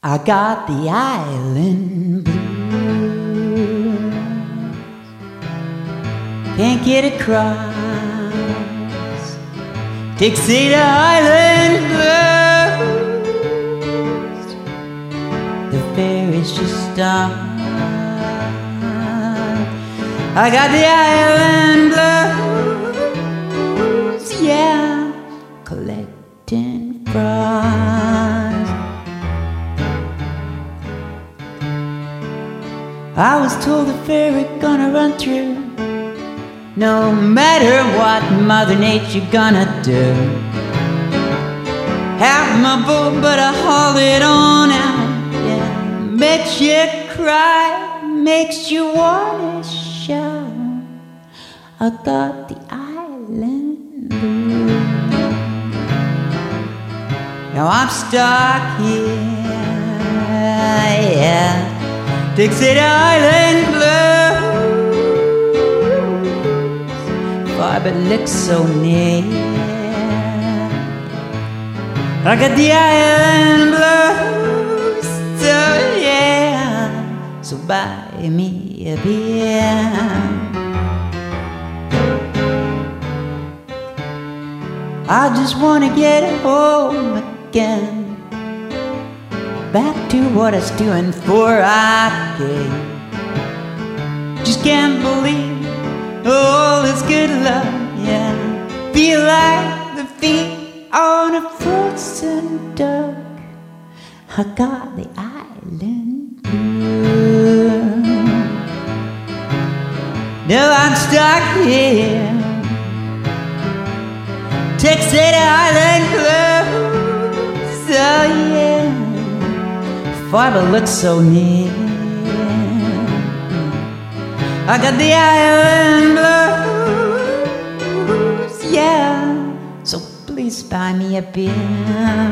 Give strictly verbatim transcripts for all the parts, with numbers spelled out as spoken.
I got the island blues. Can't get across. Dixie the island blues. The ferry's just on. I got the island blues. Yeah, collecting frost. I was told the ferry gonna run through, no matter what Mother Nature gonna do. Half my boat, but I haul it on out. Yeah, makes you cry, makes you wanna shout. I got the island blues. Now I'm stuck here, yeah. Dixie Island blues, far but looks so near. I got the island blues, so yeah. So buy me a beer. I just wanna get home again, back to what I was doing before I came. Just can't believe all this good love, yeah. Feel like the feet on a frozen duck. I got the island blues. Now I'm stuck here, Texas Island blues, oh yeah. Far but looks so near. I got the island blues, yeah. So please buy me a beer.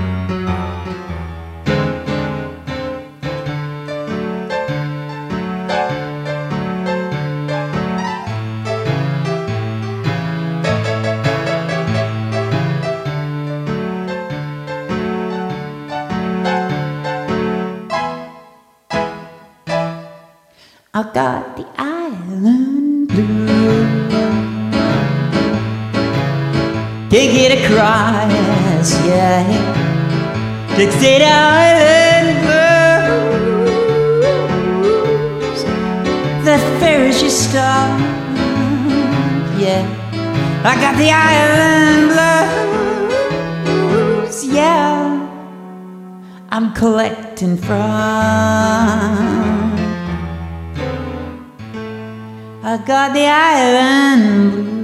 I got the island blues. Can't get across, yeah. Dixie the island blues. The ferry's just stopped, yeah. I got the island blues, yeah. I'm collecting from. I got the island blues.